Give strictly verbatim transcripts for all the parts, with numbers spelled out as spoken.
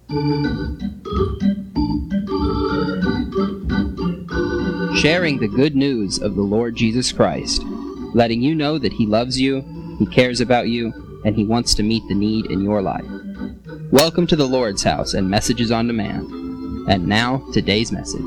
Sharing the good news of the Lord Jesus Christ, letting you know that He loves you, He cares about you, and He wants to meet the need in your life. Welcome to the Lord's House and Messages on Demand. And now, today's message.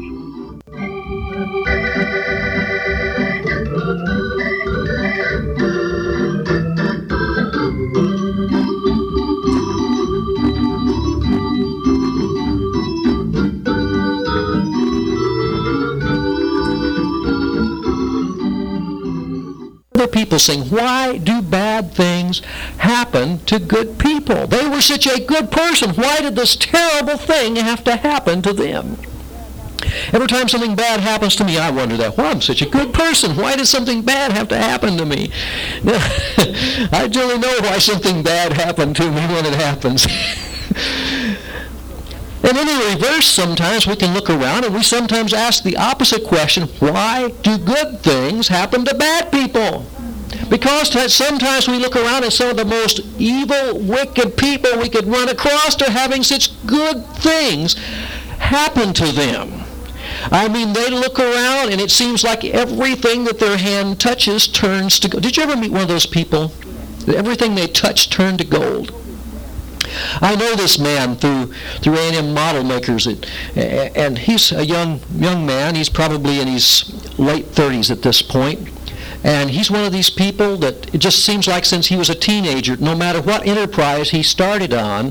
People saying, why do bad things happen to good people? They were such a good person. Why did this terrible thing have to happen to them? Every time something bad happens to me, I wonder that, well, I'm such a good person. Why does something bad have to happen to me? Now, I really know why something bad happened to me when it happens. And in the reverse, sometimes we can look around and we sometimes ask the opposite question, why do good things happen to bad people? Because sometimes we look around and some of the most evil, wicked people we could run across are having such good things happen to them. I mean, they look around and it seems like everything that their hand touches turns to gold. Did you ever meet one of those people that everything they touch turned to gold? I know this man through through A and M Model Makers, and he's a young young man. He's probably in his late thirties at this point. And he's one of these people that it just seems like since he was a teenager, no matter what enterprise he started on,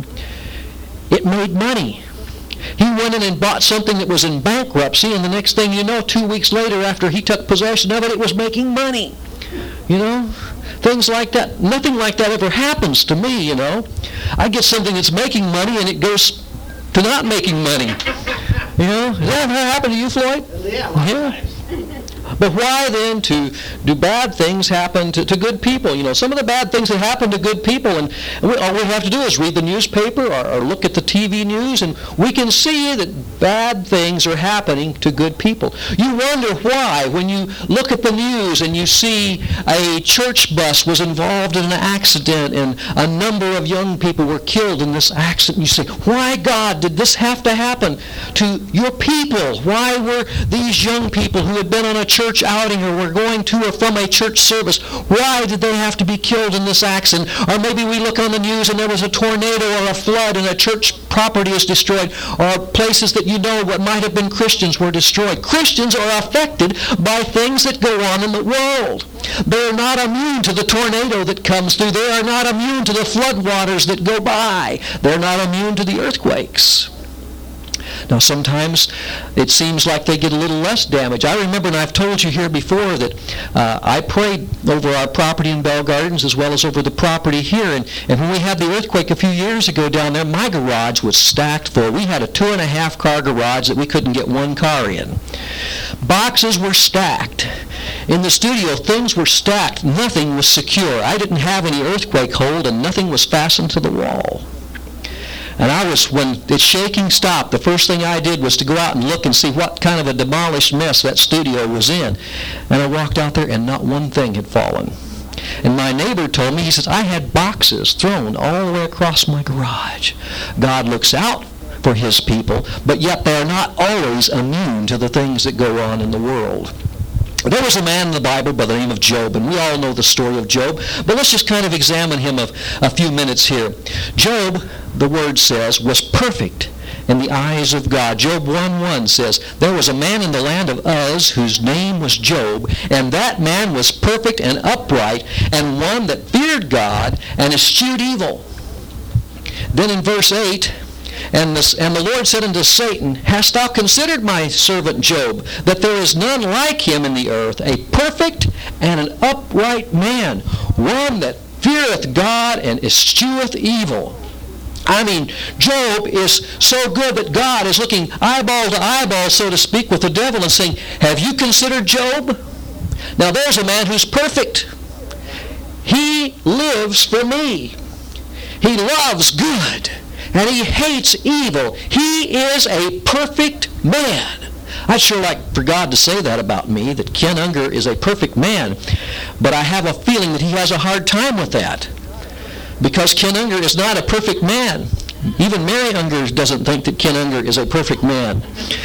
it made money. He went in and bought something that was in bankruptcy, and the next thing you know, two weeks later after he took possession of it, it was making money. You know? Things like that. Nothing like that ever happens to me, you know. I get something that's making money and it goes to not making money. You know? Has that ever happened to you, Floyd? Yeah. Yeah. But why then to do bad things happen to, to good people? You know, some of the bad things that happen to good people, and we, all we have to do is read the newspaper or, or look at the T V news, and we can see that bad things are happening to good people. You wonder why when you look at the news and you see a church bus was involved in an accident and a number of young people were killed in this accident. You say, why, God, did this have to happen to your people? Why were these young people who had been on a church outing or were going to or from a church service, why did they have to be killed in this accident? Or maybe we look on the news and there was a tornado or a flood and a church property is destroyed, or places that you know what might have been Christians were destroyed. Christians are affected by things that go on in the world. They're not immune to the tornado that comes through. They are not immune to the flood waters that go by. They're not immune to the earthquakes. Now, sometimes it seems like they get a little less damage. I remember, and I've told you here before, that uh, I prayed over our property in Bell Gardens as well as over the property here. And, and when we had the earthquake a few years ago down there, my garage was stacked full. We had a two and a half car garage that we couldn't get one car in. Boxes were stacked. In the studio, things were stacked. Nothing was secure. I didn't have any earthquake hold, and nothing was fastened to the wall. And I was, when the shaking stopped, the first thing I did was to go out and look and see what kind of a demolished mess that studio was in. And I walked out there and not one thing had fallen. And my neighbor told me, he says, I had boxes thrown all the way across my garage. God looks out for His people, but yet they are not always immune to the things that go on in the world. There was a man in the Bible by the name of Job, and we all know the story of Job, but let's just kind of examine him a, a few minutes here. Job, the Word says, was perfect in the eyes of God. Job one one says, there was a man in the land of Uz whose name was Job, and that man was perfect and upright, and one that feared God and eschewed evil. Then in verse eight, And the, and the Lord said unto Satan, Hast thou considered my servant Job, that there is none like him in the earth, a perfect and an upright man, one that feareth God and escheweth evil? I mean, Job is so good that God is looking eyeball to eyeball, so to speak, with the devil and saying, have you considered Job? Now there's a man who's perfect. He lives for me. He loves good. And he hates evil. He is a perfect man. I'd sure like for God to say that about me, that Ken Unger is a perfect man. But I have a feeling that he has a hard time with that. Because Ken Unger is not a perfect man. Even Mary Unger doesn't think that Ken Unger is a perfect man.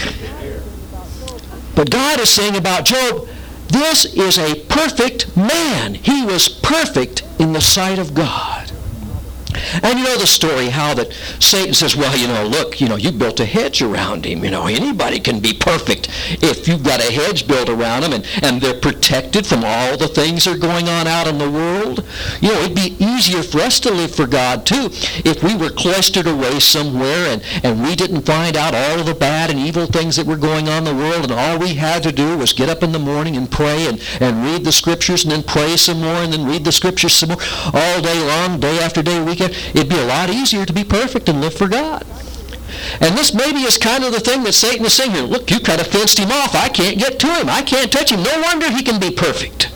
But God is saying about Job, this is a perfect man. He was perfect in the sight of God. And you know the story how that Satan says, well, you know, look, you know, you built a hedge around him. You know, anybody can be perfect if you've got a hedge built around them and, and they're protected from all the things that are going on out in the world. You know, it'd be easier for us to live for God, too, if we were cloistered away somewhere and, and we didn't find out all of the bad and evil things that were going on in the world, and all we had to do was get up in the morning and pray and, and read the Scriptures and then pray some more and then read the Scriptures some more all day long, day after day, week after. It'd be a lot easier to be perfect and live for God. And this maybe is kind of the thing that Satan is saying here. Look, you kind of fenced him off. I can't get to him. I can't touch him. No wonder he can be perfect.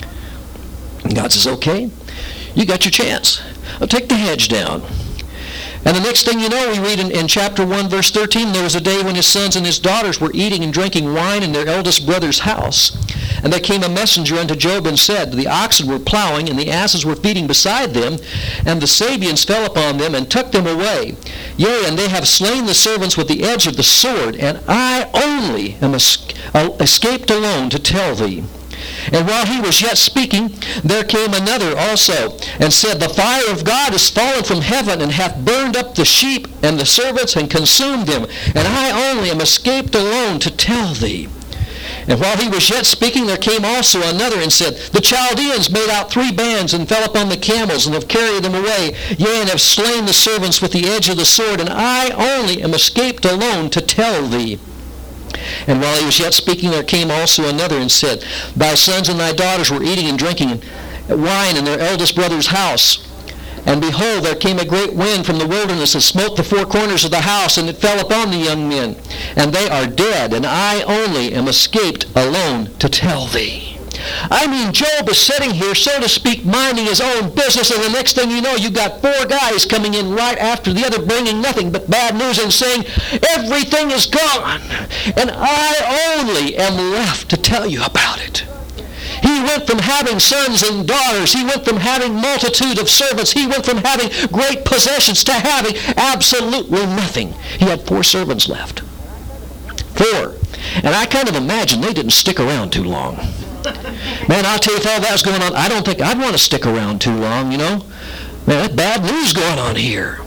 And God says, okay, you got your chance. I'll take the hedge down. And the next thing you know, we read in, in chapter one, verse thirteen, there was a day when his sons and his daughters were eating and drinking wine in their eldest brother's house. And there came a messenger unto Job and said, the oxen were plowing, and the asses were feeding beside them, and the Sabeans fell upon them and took them away. Yea, and they have slain the servants with the edge of the sword, and I only am es- escaped alone to tell thee. And while he was yet speaking, there came another also, and said, the fire of God is fallen from heaven, and hath burned up the sheep and the servants, and consumed them. And I only am escaped alone to tell thee. And while he was yet speaking, there came also another, and said, the Chaldeans made out three bands, and fell upon the camels, and have carried them away. Yea, and have slain the servants with the edge of the sword, and I only am escaped alone to tell thee. And while he was yet speaking, there came also another and said, thy sons and thy daughters were eating and drinking wine in their eldest brother's house. And behold, there came a great wind from the wilderness and smote the four corners of the house, and it fell upon the young men. And they are dead, and I only am escaped alone to tell thee. I mean, Job is sitting here, so to speak, minding his own business, and the next thing you know, you've got four guys coming in right after the other, bringing nothing but bad news and saying, everything is gone, and I only am left to tell you about it. He went from having sons and daughters. He went from having multitude of servants. He went from having great possessions to having absolutely nothing. He had four servants left. Four. And I kind of imagine they didn't stick around too long. Man, I'll tell you, if all that was going on, I don't think I'd want to stick around too long, you know. Man, that's bad news going on here.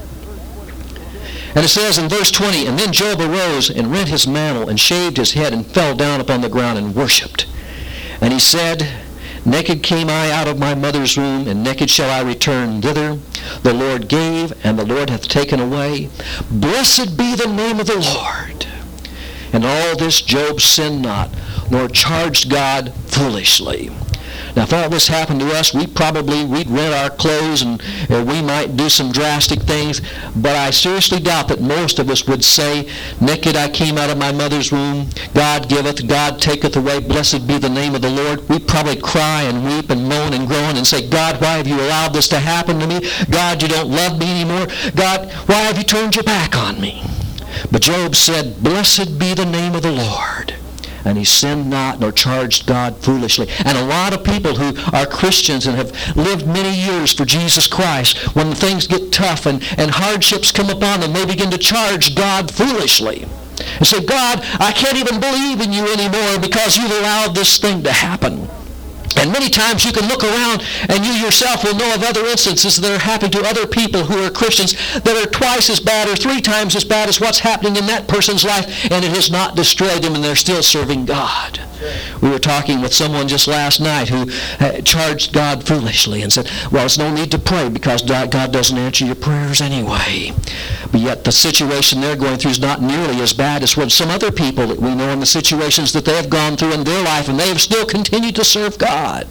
And it says in verse twenty, and then Job arose and rent his mantle and shaved his head and fell down upon the ground and worshipped. And he said, naked came I out of my mother's womb, and naked shall I return thither. The Lord gave, and the Lord hath taken away. Blessed be the name of the Lord. And all this Job sinned not, nor charged God foolishly. Now, if all this happened to us, we probably, we'd rent our clothes and uh, we might do some drastic things, but I seriously doubt that most of us would say, naked I came out of my mother's womb, God giveth, God taketh away, blessed be the name of the Lord. We'd probably cry and weep and moan and groan and say, God, why have you allowed this to happen to me? God, you don't love me anymore. God, why have you turned your back on me? But Job said, blessed be the name of the Lord. And he sinned not, nor charged God foolishly. And a lot of people who are Christians and have lived many years for Jesus Christ, when things get tough and, and hardships come upon them, they begin to charge God foolishly. And say, God, I can't even believe in you anymore because you've allowed this thing to happen. And many times you can look around and you yourself will know of other instances that are happening to other people who are Christians that are twice as bad or three times as bad as what's happening in that person's life, and it has not destroyed them and they're still serving God. We were talking with someone just last night who uh, charged God foolishly and said, well, there's no need to pray because God doesn't answer your prayers anyway. But yet the situation they're going through is not nearly as bad as what some other people that we know in the situations that they have gone through in their life, and they have still continued to serve God.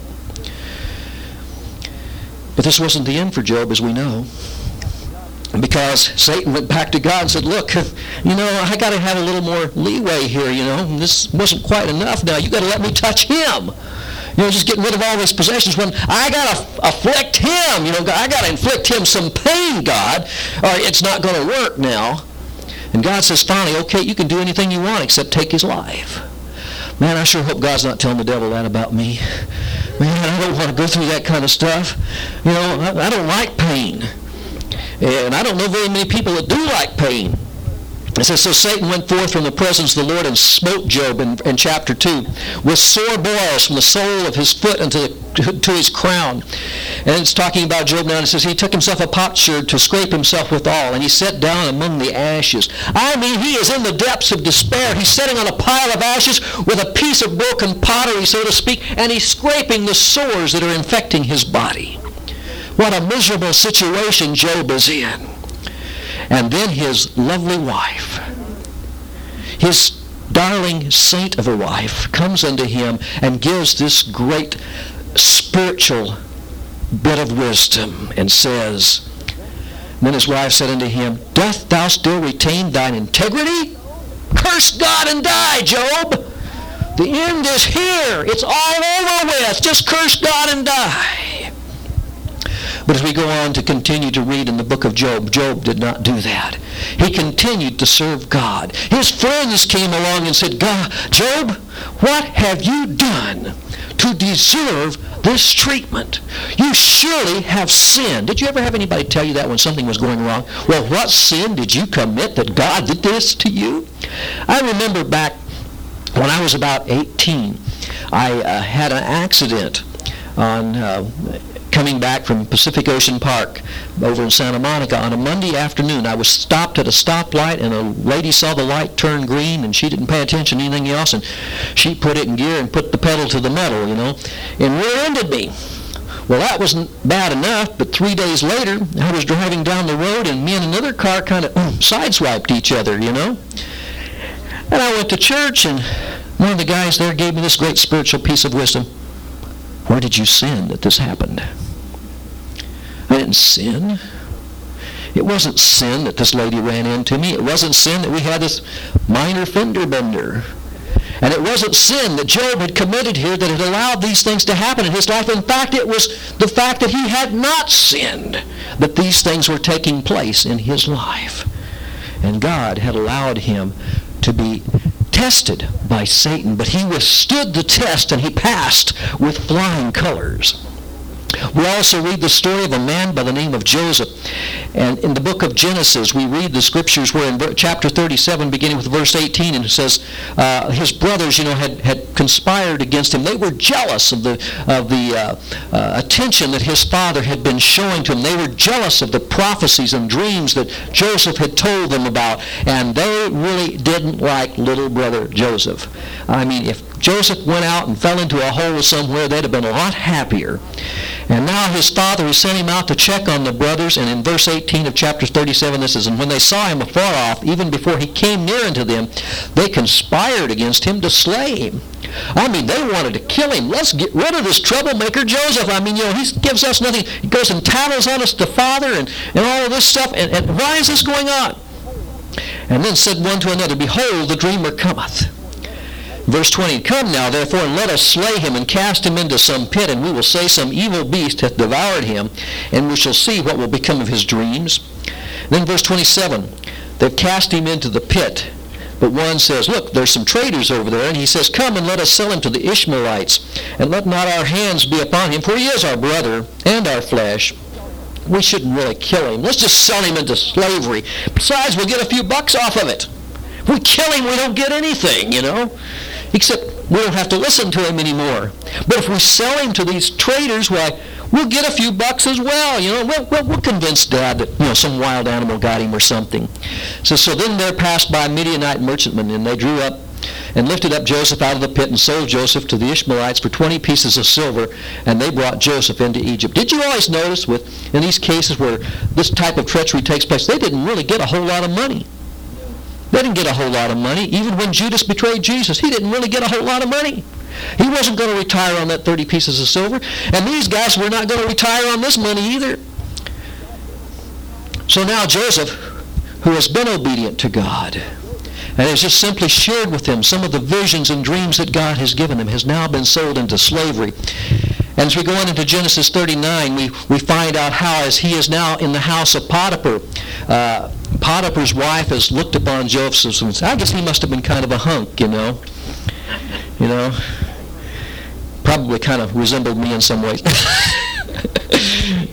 But this wasn't the end for Job, as we know. Because Satan went back to God and said, look, you know, I got to have a little more leeway here, you know. This wasn't quite enough now. You got to let me touch him. You know, just getting rid of all his possessions when I got to afflict him. You know, I got to inflict him some pain, God, or it's not going to work now. And God says, finally, okay, you can do anything you want except take his life. Man, I sure hope God's not telling the devil that about me. Man, I don't want to go through that kind of stuff. You know, I, I don't like pain. And I don't know very many people that do like pain. It says, so Satan went forth from the presence of the Lord and smote Job in, in chapter two with sore boils from the sole of his foot unto the, to his crown. And it's talking about Job now, and it says, he took himself a potsherd to scrape himself withal, and he sat down among the ashes. I mean, he is in the depths of despair. He's sitting on a pile of ashes with a piece of broken pottery, so to speak, and he's scraping the sores that are infecting his body. What a miserable situation Job is in. And then his lovely wife, his darling saint of a wife, comes unto him and gives this great spiritual bit of wisdom and says, and then his wife said unto him, doth thou still retain thine integrity? Curse God and die, Job. The end is here. It's all over with. Just curse God and die. But as we go on to continue to read in the book of Job, Job did not do that. He continued to serve God. His friends came along and said, God, Job, what have you done to deserve this treatment? You surely have sinned. Did you ever have anybody tell you that when something was going wrong? Well, what sin did you commit that God did this to you? I remember back when I was about eighteen, I uh, had an accident on uh, coming back from Pacific Ocean Park over in Santa Monica on a Monday afternoon. I was stopped at a stoplight, and a lady saw the light turn green, and she didn't pay attention to anything else, and she put it in gear and put the pedal to the metal, you know, and rear-ended me. Well, that wasn't bad enough, but three days later, I was driving down the road, and me and another car kind of um, sideswiped each other, you know. And I went to church, and one of the guys there gave me this great spiritual piece of wisdom. Where did you sin that this happened? I didn't sin. It wasn't sin that this lady ran into me. It wasn't sin that we had this minor fender bender. And it wasn't sin that Job had committed here that had allowed these things to happen in his life. In fact, it was the fact that he had not sinned that these things were taking place in his life. And God had allowed him to be tested by Satan, but he withstood the test and he passed with flying colors. We also read the story of a man by the name of Joseph. And in the book of Genesis, we read the scriptures where in chapter thirty-seven, beginning with verse eighteen, and it says uh, his brothers, you know, had, had conspired against him. They were jealous of the of the uh, uh, attention that his father had been showing to him. They were jealous of the prophecies and dreams that Joseph had told them about. And they really didn't like little brother Joseph. I mean, if Joseph went out and fell into a hole somewhere, they'd have been a lot happier. And now his father has sent him out to check on the brothers, and in verse eighteen of chapter thirty-seven, this is, and when they saw him afar off, even before he came near unto them, they conspired against him to slay him. I mean, they wanted to kill him. Let's get rid of this troublemaker Joseph. I mean, you know, he gives us nothing. He goes and tattles on us, the father, and, and all of this stuff. And, and why is this going on? And then said one to another, behold, the dreamer cometh. Verse twenty, come now, therefore, and let us slay him and cast him into some pit, and we will say some evil beast hath devoured him, and we shall see what will become of his dreams. Then verse twenty-seven, they've cast him into the pit. But one says, look, there's some traitors over there. And he says, come and let us sell him to the Ishmaelites, and let not our hands be upon him, for he is our brother and our flesh. We shouldn't really kill him. Let's just sell him into slavery. Besides, we'll get a few bucks off of it. If we kill him, we don't get anything, you know. Except we don't have to listen to him anymore. But if we sell him to these traders, why, we'll get a few bucks as well. You know, we'll, we'll, we'll convince Dad that, you know, some wild animal got him or something. So, so then there passed by Midianite merchantmen, and they drew up and lifted up Joseph out of the pit and sold Joseph to the Ishmaelites for twenty pieces of silver, and they brought Joseph into Egypt. Did you always notice with in these cases where this type of treachery takes place, they didn't really get a whole lot of money. They didn't get a whole lot of money. Even when Judas betrayed Jesus, he didn't really get a whole lot of money. He wasn't going to retire on that thirty pieces of silver. And these guys were not going to retire on this money either. So now Joseph, who has been obedient to God, and has just simply shared with him some of the visions and dreams that God has given him, has now been sold into slavery. And as we go on into Genesis thirty-nine, we, we find out how, as he is now in the house of Potiphar, uh, Potiphar's wife has looked upon Joseph and said, I guess he must have been kind of a hunk, you know. You know. Probably kind of resembled me in some ways.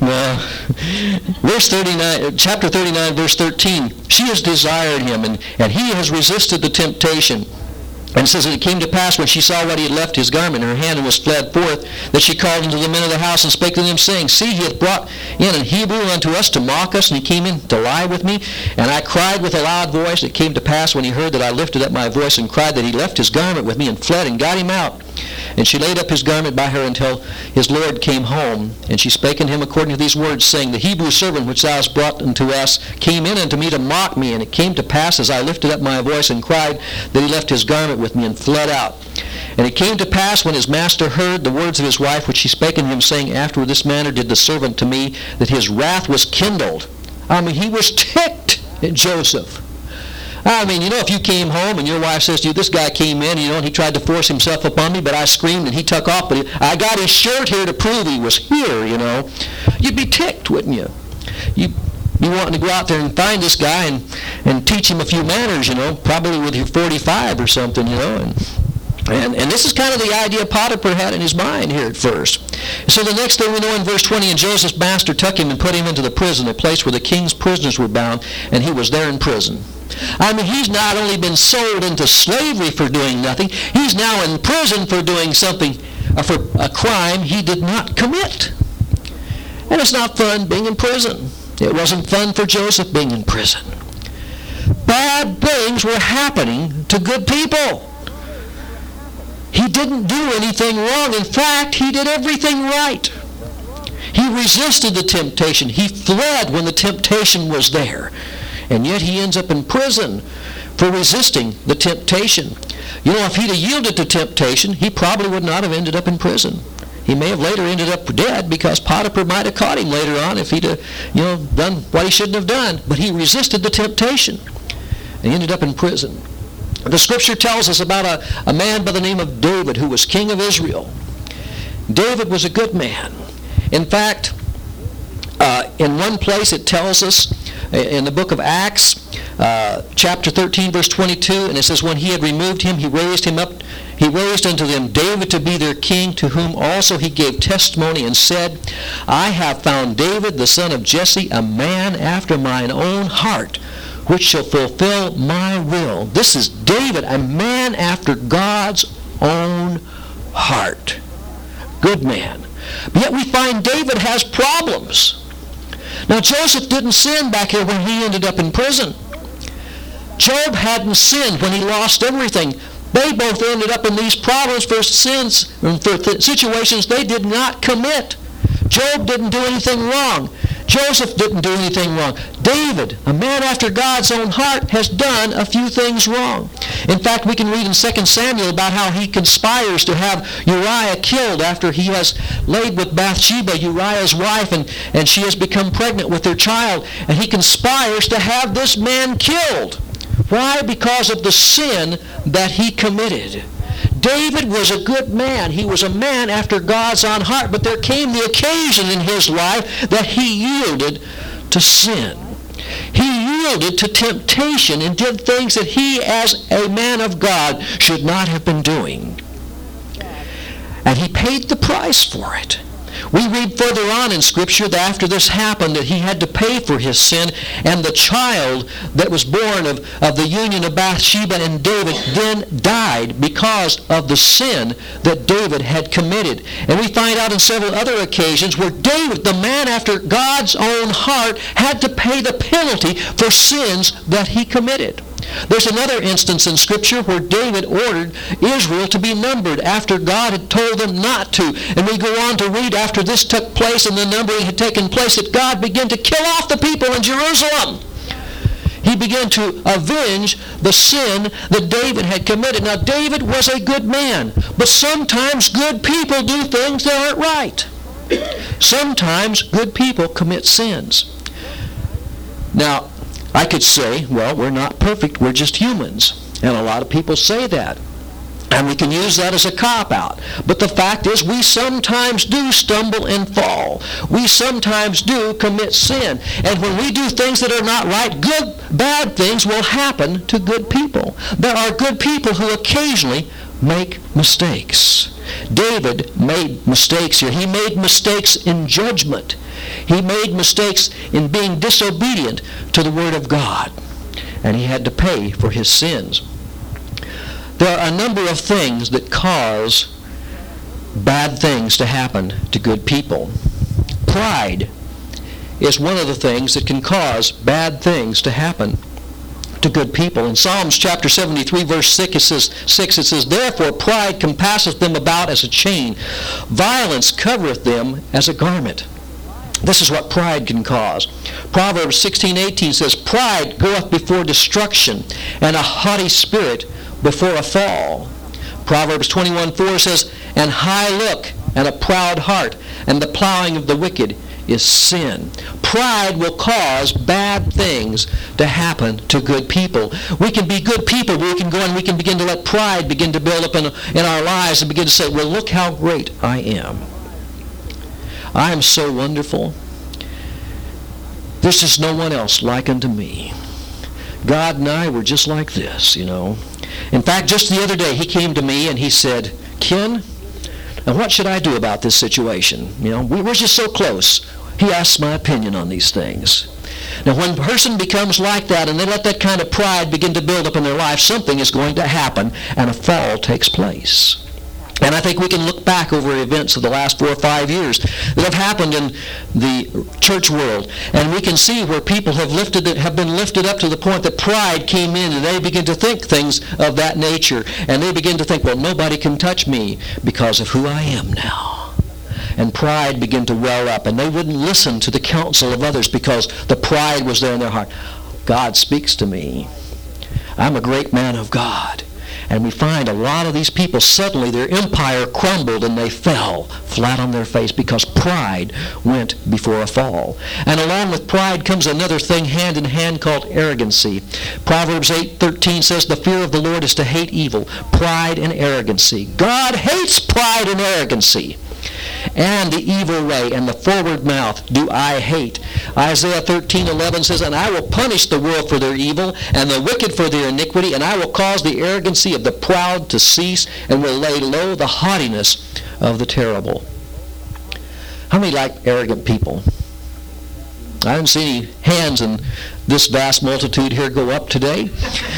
Well, verse thirty-nine, chapter thirty-nine, verse thirteen, she has desired him, and, and he has resisted the temptation. And it says that it came to pass when she saw what he had left his garment in her hand and was fled forth, that she called unto the men of the house and spake to them, saying, See, he hath brought in an Hebrew unto us to mock us, and he came in to lie with me. And I cried with a loud voice. It came to pass when he heard that I lifted up my voice and cried, that he left his garment with me and fled and got him out. And she laid up his garment by her until his Lord came home. And she spake unto him according to these words, saying, The Hebrew servant which thou hast brought unto us came in unto me to mock me. And it came to pass, as I lifted up my voice and cried, that he left his garment with me and fled out. And it came to pass, when his master heard the words of his wife, which she spake unto him, saying, After this manner did the servant to me, that his wrath was kindled. I mean, he was ticked at Joseph. I mean, you know, if you came home and your wife says to you, this guy came in, you know, and he tried to force himself upon me, but I screamed and he took off, but he, I got his shirt here to prove he was here, you know. You'd be ticked, wouldn't you? You'd be wanting to go out there and find this guy and, and teach him a few manners, you know, probably with your forty-five or something, you know. And, and, and this is kind of the idea Potiphar had in his mind here at first. So the next thing we know in verse twenty, and Joseph's master took him and put him into the prison, a place where the king's prisoners were bound, and he was there in prison. I mean, he's not only been sold into slavery for doing nothing, he's now in prison for doing something, uh, for a crime he did not commit. And it's not fun being in prison. It wasn't fun for Joseph being in prison. Bad things were happening to good people. He didn't do anything wrong. In fact, he did everything right. He resisted the temptation. He fled when the temptation was there. And yet he ends up in prison for resisting the temptation. You know, if he'd have yielded to temptation, he probably would not have ended up in prison. He may have later ended up dead because Potiphar might have caught him later on if he'd have, you know, done what he shouldn't have done. But he resisted the temptation and ended up in prison. The scripture tells us about a, a man by the name of David who was king of Israel. David was a good man. In fact, uh, in one place it tells us in the book of Acts, uh, chapter thirteen, verse twenty-two, and it says, When he had removed him, he raised him up, he raised unto them David to be their king, to whom also he gave testimony and said, I have found David, the son of Jesse, a man after mine own heart, which shall fulfill my will. This is David, a man after God's own heart. Good man. But yet we find David has problems. Now, Joseph didn't sin back here when he ended up in prison. Job hadn't sinned when he lost everything. They both ended up in these problems for sins and for th- situations they did not commit. Job didn't do anything wrong. Joseph didn't do anything wrong. David, a man after God's own heart, has done a few things wrong. In fact, we can read in Second Samuel about how he conspires to have Uriah killed after he has laid with Bathsheba, Uriah's wife, and, and she has become pregnant with their child. And he conspires to have this man killed. Why? Because of the sin that he committed. David was a good man. He was a man after God's own heart. But there came the occasion in his life that he yielded to sin. He yielded to temptation and did things that he, as a man of God, should not have been doing. And he paid the price for it. We read further on in Scripture that after this happened that he had to pay for his sin, and the child that was born of, of the union of Bathsheba and David then died because of the sin that David had committed. And we find out in several other occasions where David, the man after God's own heart, had to pay the penalty for sins that he committed. There's another instance in Scripture where David ordered Israel to be numbered after God had told them not to. And we go on to read after this took place and the numbering had taken place that God began to kill off the people in Jerusalem. He began to avenge the sin that David had committed. Now, David was a good man, but sometimes good people do things that aren't right. Sometimes good people commit sins. Now, I could say, well, we're not perfect, we're just humans. And a lot of people say that. And we can use that as a cop-out. But the fact is, we sometimes do stumble and fall. We sometimes do commit sin. And when we do things that are not right, good, bad things will happen to good people. There are good people who occasionally make mistakes. David made mistakes here. He made mistakes in judgment. He made mistakes in being disobedient to the Word of God, and he had to pay for his sins. There are a number of things that cause bad things to happen to good people. Pride is one of the things that can cause bad things to happen to good people. In Psalms chapter seventy-three, verse six, it says, six, it says, "Therefore pride compasseth them about as a chain. Violence covereth them as a garment." This is what pride can cause. Proverbs sixteen eighteen says, "Pride goeth before destruction, and a haughty spirit before a fall." Proverbs twenty-one four says, "And high look, and a proud heart, and the plowing of the wicked is sin." Pride will cause bad things to happen to good people. We can be good people, but we can go and we can begin to let pride begin to build up in, in our lives and begin to say, well, look how great I am. I am so wonderful. There's just no one else like unto me. God and I were just like this, you know. In fact, just the other day, he came to me and he said, "Ken, now what should I do about this situation? You know, we, we're just so close." He asks my opinion on these things. Now, when a person becomes like that and they let that kind of pride begin to build up in their life, something is going to happen and a fall takes place. And I think we can look back over events of the last four or five years that have happened in the church world, and we can see where people have lifted, have been lifted up to the point that pride came in, and they begin to think things of that nature, and they begin to think, well, nobody can touch me because of who I am now. And pride began to well up, and they wouldn't listen to the counsel of others because the pride was there in their heart. God speaks to me. I'm a great man of God. And we find a lot of these people, suddenly their empire crumbled and they fell flat on their face because pride went before a fall. And along with pride comes another thing hand in hand called arrogancy. Proverbs eight thirteen says, "The fear of the Lord is to hate evil, pride and arrogancy." God hates pride and arrogancy. "And the evil way and the forward mouth do I hate." Isaiah thirteen eleven says, "And I will punish the world for their evil, and the wicked for their iniquity, and I will cause the arrogancy of the proud to cease, and will lay low the haughtiness of the terrible." How many like arrogant people? I haven't seen any hands in this vast multitude here go up today.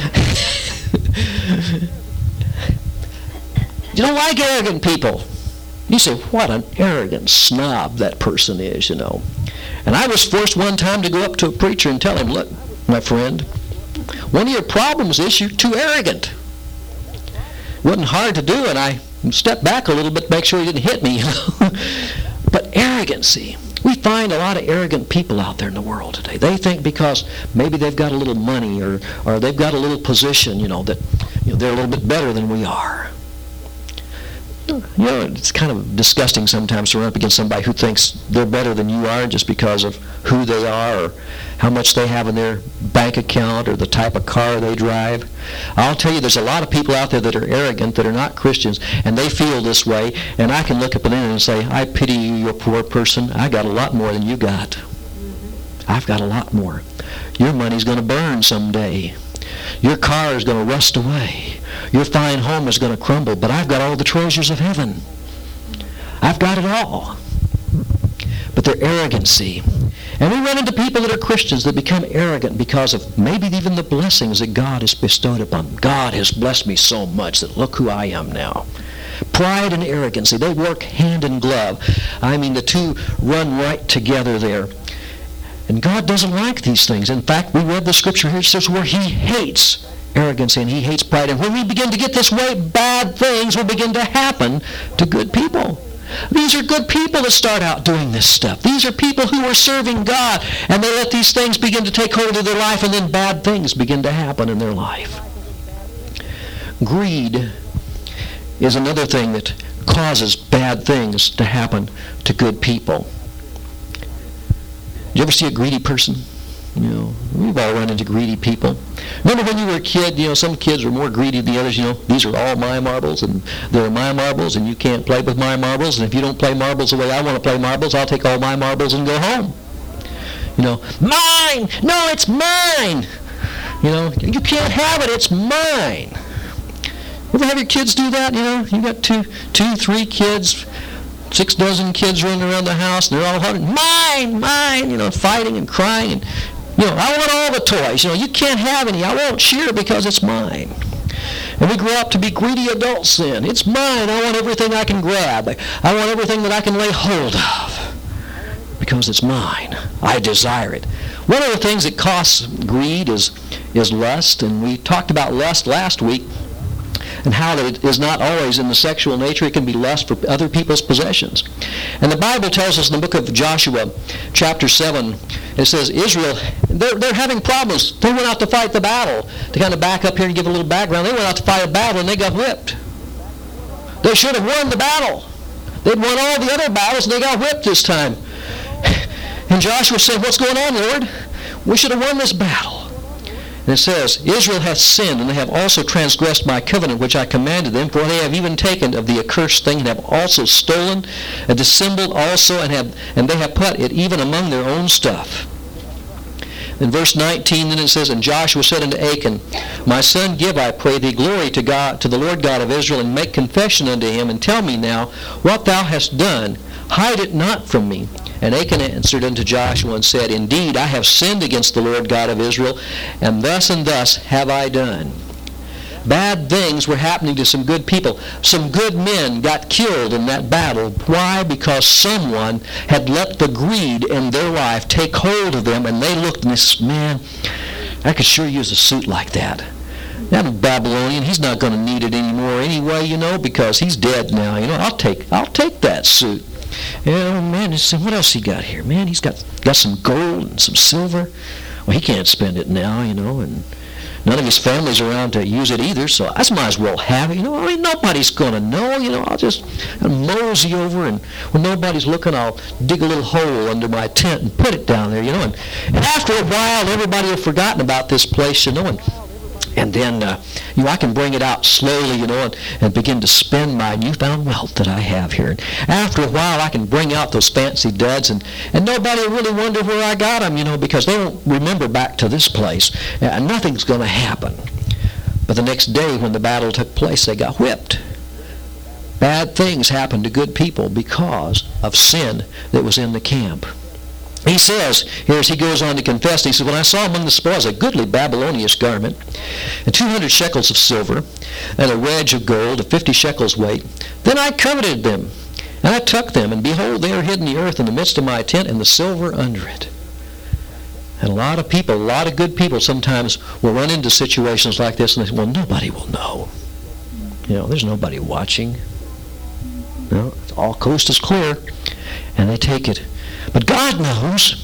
You don't like arrogant people. You say, what an arrogant snob that person is, you know. And I was forced one time to go up to a preacher and tell him, "Look, my friend, one of your problems is you're too arrogant." It wasn't hard to do, and I stepped back a little bit to make sure he didn't hit me. You know? But arrogancy. We find a lot of arrogant people out there in the world today. They think because maybe they've got a little money or, or they've got a little position, you know, that you know, they're a little bit better than we are. You know, it's kind of disgusting sometimes to run up against somebody who thinks they're better than you are just because of who they are or how much they have in their bank account or the type of car they drive. I'll tell you, there's a lot of people out there that are arrogant, that are not Christians, and they feel this way, and I can look up at them and say, "I pity you, you poor person. I got a lot more than you got. I've got a lot more. Your money's going to burn someday. Your car is going to rust away. Your fine home is going to crumble, but I've got all the treasures of heaven. I've got it all." But their arrogancy. And we run into people that are Christians that become arrogant because of maybe even the blessings that God has bestowed upon them. God has blessed me so much that look who I am now. Pride and arrogancy, they work hand in glove. I mean, the two run right together there. And God doesn't like these things. In fact, we read the scripture here, it says where he hates arrogancy and he hates pride. And when we begin to get this way, bad things will begin to happen to good people. These are good people that start out doing this stuff. These are people who are serving God, and they let these things begin to take hold of their life, and then bad things begin to happen in their life. Greed is another thing that causes bad things to happen to good people. Did you ever see a greedy person? You know, we've all run into greedy people. Remember when you were a kid, you know, some kids were more greedy than the others, you know, these are all my marbles, and they're my marbles, and you can't play with my marbles, and if you don't play marbles the way I want to play marbles, I'll take all my marbles and go home. You know, mine! No, it's mine! You know, you can't have it, it's mine. You ever have your kids do that, you know? You got two, two, three kids, six dozen kids running around the house, and they're all hunting, mine, mine, you know, fighting and crying. And, you know, I want all the toys. You know, you can't have any. I won't share because it's mine. And we grow up to be greedy adults then. It's mine. I want everything I can grab. I want everything that I can lay hold of because it's mine. I desire it. One of the things that causes greed is, is lust, and we talked about lust last week and how that it is not always in the sexual nature. It can be lust for other people's possessions. And the Bible tells us in the book of Joshua, chapter seven, it says Israel, they're, they're having problems. They went out to fight the battle. To kind of back up here and give a little background, they went out to fight a battle and they got whipped. They should have won the battle. They'd won all the other battles and they got whipped this time. And Joshua said, what's going on, Lord? We should have won this battle. And it says, Israel hath sinned, and they have also transgressed my covenant which I commanded them, for they have even taken of the accursed thing, and have also stolen, and dissembled also, and have and they have put it even among their own stuff. In verse nineteen, then it says, and Joshua said unto Achan, my son, give, I pray thee, glory to God, to the Lord God of Israel, and make confession unto him, and tell me now what thou hast done. Hide it not from me. And Achan answered unto Joshua and said, indeed, I have sinned against the Lord God of Israel, and thus and thus have I done. Bad things were happening to some good people. Some good men got killed in that battle. Why? Because someone had let the greed in their life take hold of them, and they looked and they said, man, I could sure use a suit like that. That Babylonian, he's not going to need it anymore anyway, you know, because he's dead now. You know, I'll take I'll take that suit. Oh, man, what else he got here? Man, he's got, got some gold and some silver. Well, he can't spend it now, you know, and none of his family's around to use it either, so I might as well have it. You know, I mean, nobody's going to know, you know. I'll just I'll mosey over, and when nobody's looking, I'll dig a little hole under my tent and put it down there, you know. And, and after a while, everybody will have forgotten about this place, you know, and And then, uh, you know, I can bring it out slowly, you know, and, and begin to spend my newfound wealth that I have here. And after a while, I can bring out those fancy duds, and, and nobody will really wonder where I got them, you know, because they won't remember back to this place. And nothing's going to happen. But the next day, when the battle took place, they got whipped. Bad things happened to good people because of sin that was in the camp. He says, here as he goes on to confess, he says, when I saw among the spoils a goodly Babylonian garment, and two hundred shekels of silver, and a wedge of gold of fifty shekels weight, then I coveted them, and I took them, and behold, they are hid in the earth in the midst of my tent, and the silver under it. And a lot of people, a lot of good people sometimes will run into situations like this, and they say, well, nobody will know. You know, there's nobody watching. No, it's all coast is clear, and they take it. But God knows.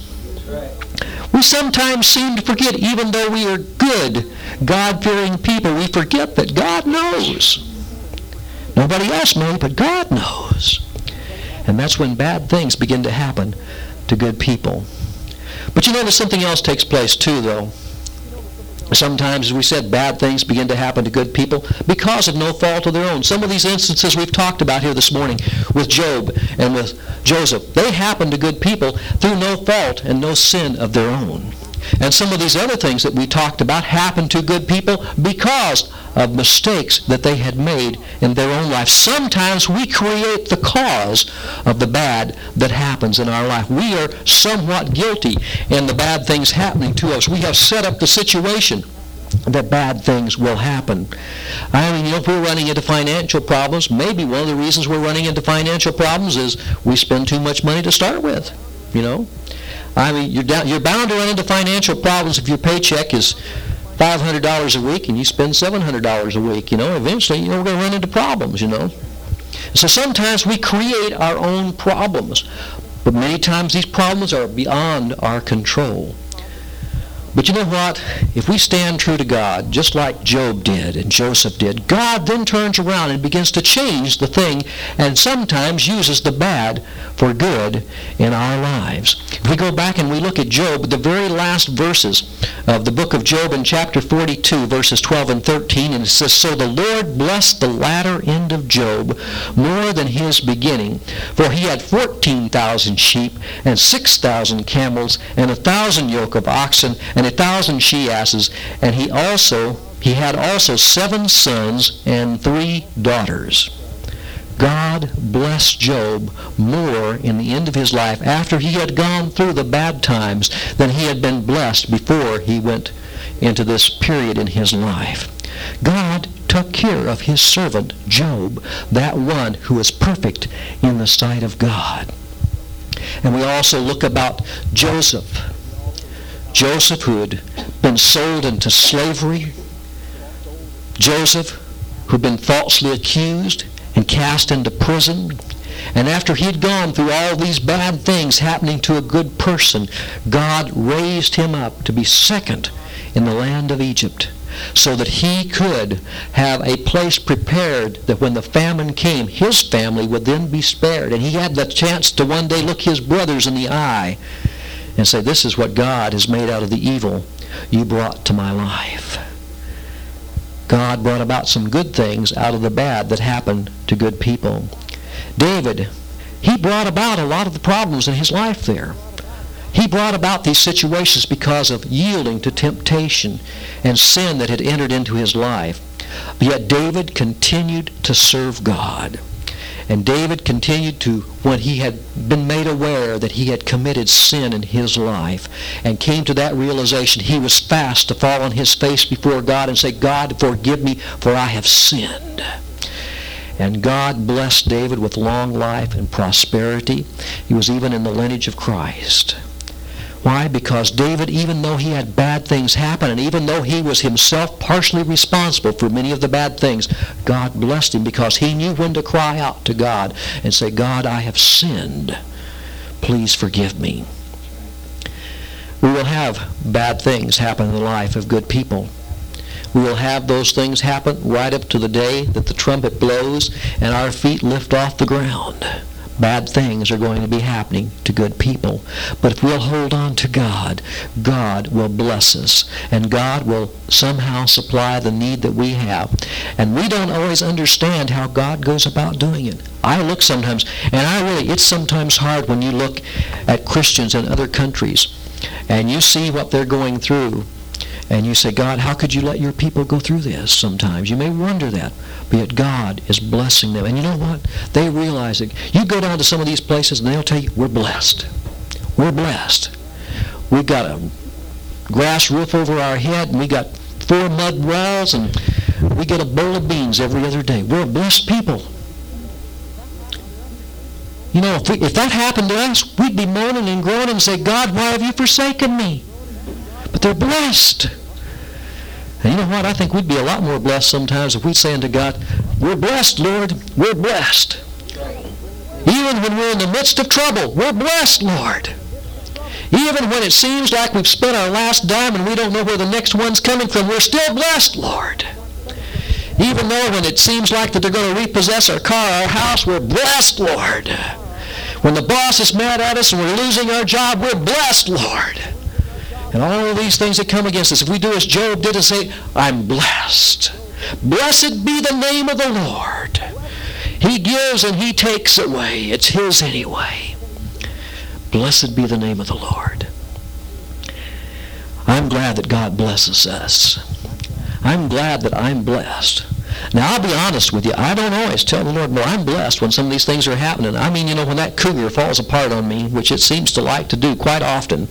We sometimes seem to forget, even though we are good, God-fearing people, we forget that God knows. Nobody else knows, but God knows. And that's when bad things begin to happen to good people. But you notice something else takes place too, though. Sometimes, as we said, bad things begin to happen to good people because of no fault of their own. Some of these instances we've talked about here this morning with Job and with Joseph, they happened to good people through no fault and no sin of their own. And some of these other things that we talked about happened to good people because of mistakes that they had made in their own life. Sometimes we create the cause of the bad that happens in our life. We are somewhat guilty in the bad things happening to us. We have set up the situation that bad things will happen. I mean, you know, if we're running into financial problems, maybe one of the reasons we're running into financial problems is we spend too much money to start with, you know. I mean, you're down, you're bound to run into financial problems if your paycheck is five hundred dollars a week and you spend seven hundred dollars a week, you know. Eventually, you know, we're going to run into problems, you know. So sometimes we create our own problems, but many times these problems are beyond our control. But you know what? If we stand true to God, just like Job did and Joseph did, God then turns around and begins to change the thing and sometimes uses the bad for good in our lives. If we go back and we look at Job, the very last verses of the book of Job in chapter forty-two, verses twelve and thirteen, and it says, So the Lord blessed the latter end of Job more than his beginning, for he had fourteen thousand sheep and six thousand camels and a thousand yoke of oxen and a thousand she-asses, and he also he had also seven sons and three daughters. God blessed Job more in the end of his life after he had gone through the bad times than he had been blessed before he went into this period in his life. God took care of his servant Job, that one who is perfect in the sight of God. And we also look about Joseph. Joseph, who had been sold into slavery. Joseph, who had been falsely accused and cast into prison. And after he had gone through all these bad things happening to a good person, God raised him up to be second in the land of Egypt, so that he could have a place prepared that when the famine came, his family would then be spared. And he had the chance to one day look his brothers in the eye and say, this is what God has made out of the evil you brought to my life. God brought about some good things out of the bad that happened to good people. David, he brought about a lot of the problems in his life there. He brought about these situations because of yielding to temptation and sin that had entered into his life. Yet David continued to serve God. And David continued to, when he had been made aware that he had committed sin in his life and came to that realization, he was fast to fall on his face before God and say, God, forgive me, for I have sinned. And God blessed David with long life and prosperity. He was even in the lineage of Christ. Why? Because David, even though he had bad things happen, and even though he was himself partially responsible for many of the bad things, God blessed him because he knew when to cry out to God and say, God, I have sinned. Please forgive me. We will have bad things happen in the life of good people. We will have those things happen right up to the day that the trumpet blows and our feet lift off the ground. Bad things are going to be happening to good people. But if we'll hold on to God, God will bless us. And God will somehow supply the need that we have. And we don't always understand how God goes about doing it. I look sometimes, and I really, it's sometimes hard when you look at Christians in other countries and you see what they're going through. And you say, God, how could you let your people go through this sometimes? You may wonder that. But yet God is blessing them. And you know what? They realize it. You go down to some of these places and they'll tell you, we're blessed. We're blessed. We've got a grass roof over our head and we got four mud walls and we get a bowl of beans every other day. We're a blessed people. You know, if, we, if that happened to us, we'd be moaning and groaning and say, God, why have you forsaken me? But they're blessed. And you know what? I think we'd be a lot more blessed sometimes if we'd say unto God, we're blessed, Lord. We're blessed. Even when we're in the midst of trouble, we're blessed, Lord. Even when it seems like we've spent our last dime and we don't know where the next one's coming from, we're still blessed, Lord. Even though when it seems like that they're going to repossess our car, our house, we're blessed, Lord. When the boss is mad at us and we're losing our job, we're blessed, Lord. And all of these things that come against us, if we do as Job did and say, I'm blessed. Blessed be the name of the Lord. He gives and he takes away. It's his anyway. Blessed be the name of the Lord. I'm glad that God blesses us. I'm glad that I'm blessed. Now, I'll be honest with you. I don't always tell the Lord, well, I'm blessed when some of these things are happening. I mean, you know, when that cougar falls apart on me, which it seems to like to do quite often,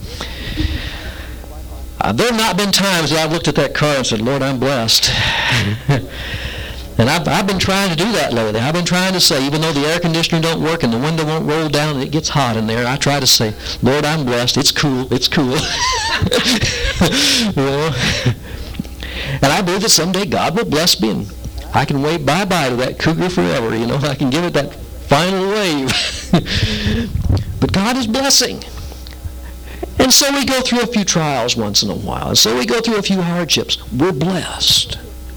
Uh, there have not been times that I've looked at that car and said, Lord, I'm blessed. And I've, I've been trying to do that lately. I've been trying to say, even though the air conditioner don't work and the window won't roll down and it gets hot in there, I try to say, Lord, I'm blessed. It's cool. It's cool. You know? And I believe that someday God will bless me and I can wave bye-bye to that cougar forever. You know, I can give it that final wave. But God is blessing. And so we go through a few trials once in a while. And so we go through a few hardships. We're blessed.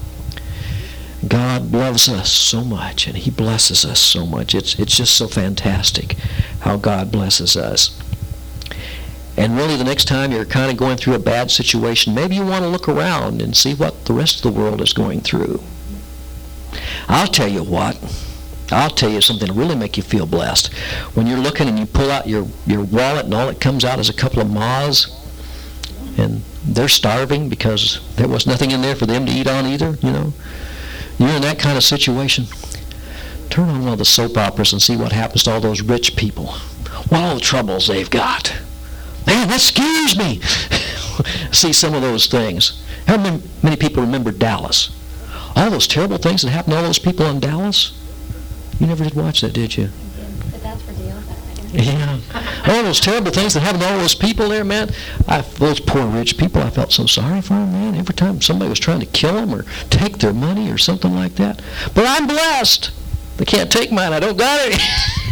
God loves us so much, and he blesses us so much. It's, it's just so fantastic how God blesses us. And really, the next time you're kind of going through a bad situation, maybe you want to look around and see what the rest of the world is going through. I'll tell you what. I'll tell you something to really make you feel blessed. When you're looking and you pull out your, your wallet and all that comes out is a couple of moths, and they're starving because there was nothing in there for them to eat on either, you know. You're in that kind of situation. Turn on one of the soap operas and see what happens to all those rich people. What all the troubles they've got. Man, that scares me. See some of those things. How many people remember Dallas? All those terrible things that happened to all those people in Dallas? You never did watch that, did you? But that's for deal. Yeah. All those terrible things that happened to all those people there, man. I, those poor rich people, I felt so sorry for them, man. Every time somebody was trying to kill them or take their money or something like that. But I'm blessed. They can't take mine. I don't got any.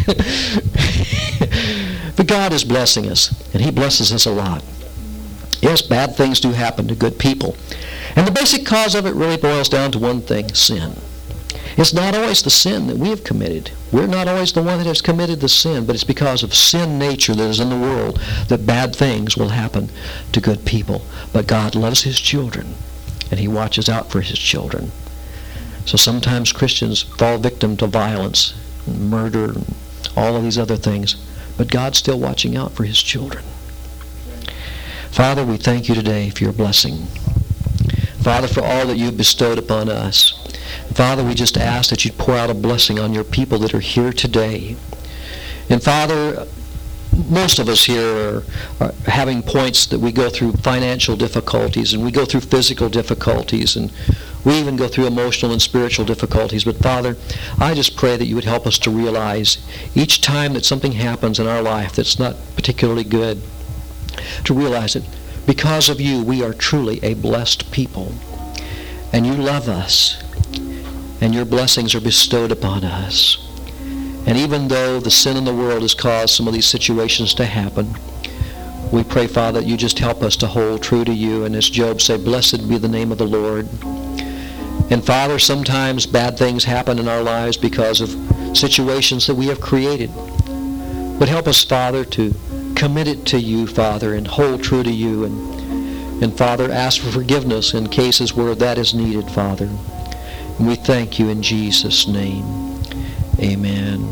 But God is blessing us, and He blesses us a lot. Yes, bad things do happen to good people. And the basic cause of it really boils down to one thing, sin. It's not always the sin that we have committed. We're not always the one that has committed the sin, but it's because of sin nature that is in the world that bad things will happen to good people. But God loves His children, and He watches out for His children. So sometimes Christians fall victim to violence, and murder, and all of these other things, but God's still watching out for His children. Father, we thank You today for Your blessing. Father, for all that You've bestowed upon us. Father, we just ask that You'd pour out a blessing on Your people that are here today. And Father, most of us here are, are having points that we go through financial difficulties, and we go through physical difficulties, and we even go through emotional and spiritual difficulties. But Father, I just pray that You would help us to realize each time that something happens in our life that's not particularly good, to realize that because of You, we are truly a blessed people. And You love us. And Your blessings are bestowed upon us. And even though the sin in the world has caused some of these situations to happen, we pray, Father, that You just help us to hold true to You. And as Job said, blessed be the name of the Lord. And Father, sometimes bad things happen in our lives because of situations that we have created. But help us, Father, to commit it to You, Father, and hold true to You. And, and Father, ask for forgiveness in cases where that is needed, Father. And we thank You in Jesus' name. Amen.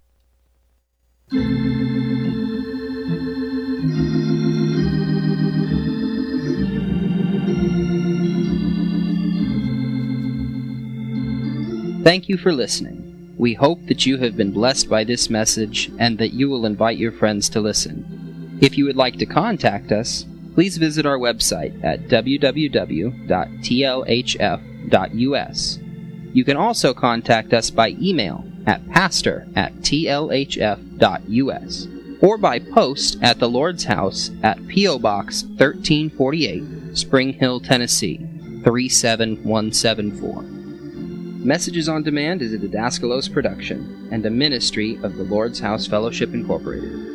Thank you for listening. We hope that you have been blessed by this message and that you will invite your friends to listen. If you would like to contact us, please visit our website at w w w dot t l h f dot u s. You can also contact us by email at pastor at t l h f dot u s or by post at the Lord's House at P O Box thirteen forty-eight, Spring Hill, Tennessee three seven one seven four. Messages on Demand is a Didaskalos production and a ministry of the Lord's House Fellowship Incorporated.